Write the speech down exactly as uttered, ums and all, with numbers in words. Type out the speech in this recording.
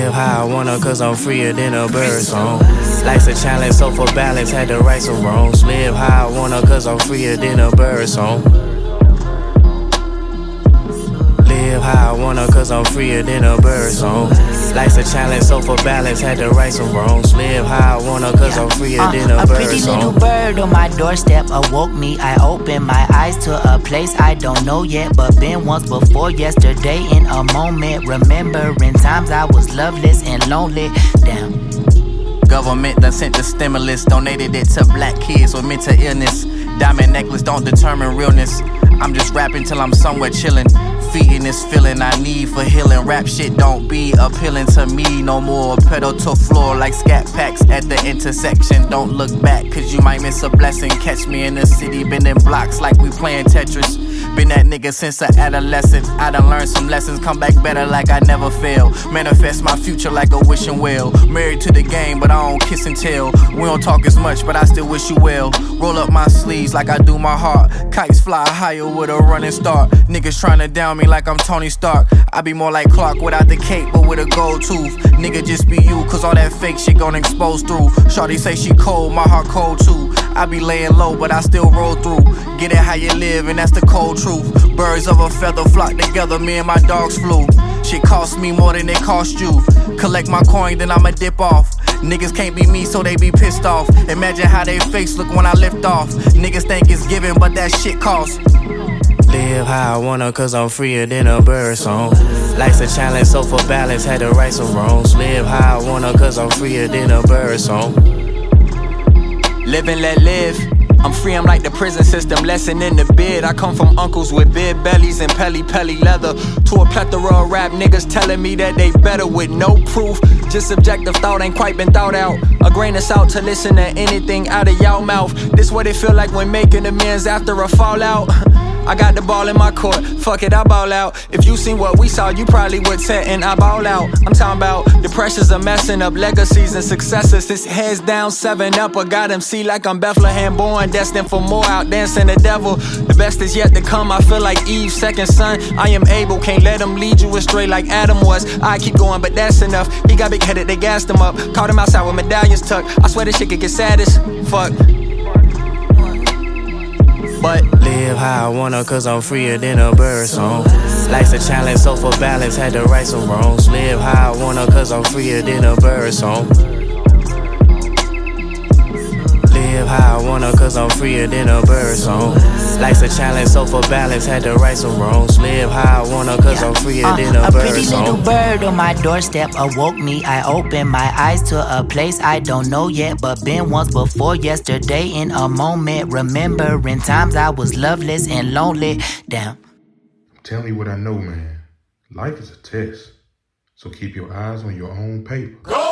Live how I wanna, cause I'm freer than a bird song. Life's a challenge, so for balance, had to right some wrongs. Live how I wanna, cause I'm freer than a bird song. Live how I wanna, cause I'm freer than a bird song. Life's a challenge, so for balance, had to right some wrongs. Live how I wanna, cause I'm freer uh, than a, a bird pretty song. little bird on my doorstep awoke me. I opened my eyes to a place I don't know yet, but been once before yesterday in a moment. Remembering times I was loveless and lonely. Damn. Government done sent the stimulus, donated it to black kids with mental illness. Diamond necklace don't determine realness. I'm just rapping till I'm somewhere chillin', feeding this feeling I need for healing. Rap shit don't be appealing to me no more. Pedal to floor like scat packs at the intersection. Don't look back, cause you might miss a blessing. Catch me in the city, bending blocks like we playing Tetris. Been that nigga since a adolescent. I done learned some lessons, come back better like I never fail. Manifest my future like a wishing well. Married to the game, but I don't kiss and tell. We don't talk as much, but I still wish you well. Roll up my sleeves like I do my heart. Kites fly higher with a running start. Niggas tryna down me like I'm Tony Stark. I be more like Clark without the cape, but with a gold tooth. Nigga just be you, cause all that fake shit gon' expose through. Shawty say she cold, my heart cold too. I be laying low, but I still roll through. Get it how you live, and that's the cold truth. Birds of a feather flock together, me and my dogs flew. Shit cost me more than it cost you. Collect my coin, then I'ma dip off. Niggas can't be me, so they be pissed off. Imagine how they face look when I lift off. Niggas think it's giving, but that shit costs. Live how I wanna, cause I'm freer than a bird song. Life's a challenge, so for balance, had to right some wrongs. Live how I wanna, cause I'm freer than a bird song. Live and let live. I'm free, I'm like the prison system, lesson in the bid. I come from uncles with big bellies and pelly pelly leather. To a plethora of rap niggas telling me that they better with no proof. Just subjective thought ain't quite been thought out. A grain of salt to listen to anything out of y'all mouth. This what it feel like when making amends after a fallout. I got the ball in my court, fuck it, I ball out. If you seen what we saw, you probably would set and I ball out. I'm talking about the pressures of messing up legacies and successes. This heads down, seven up, I got M C like I'm Bethlehem born, destined for more, out dancing the devil. The best is yet to come, I feel like Eve's second son. I am able, can't let him lead you astray like Adam was. I keep going, but that's enough. He got big headed, they gassed him up. Caught him outside with medallions tucked. I swear this shit could get sad as fuck. But live how I wanna, cause I'm freer than a bird song. Life's a challenge, so for balance, had to right some wrongs. Live how I wanna, cause I'm freer than a bird song. Live how I wanna, cause I'm freer than a bird song. Life's a challenge, so for balance, had to right some wrongs. Live how I wanna, cause I'm freer uh, than a, a bird pretty song. little bird on my doorstep awoke me. I opened my eyes to a place I don't know yet, but been once before yesterday in a moment. Remembering times I was loveless and lonely. Damn. Tell me what I know, man. Life is a test, so keep your eyes on your own paper. Go!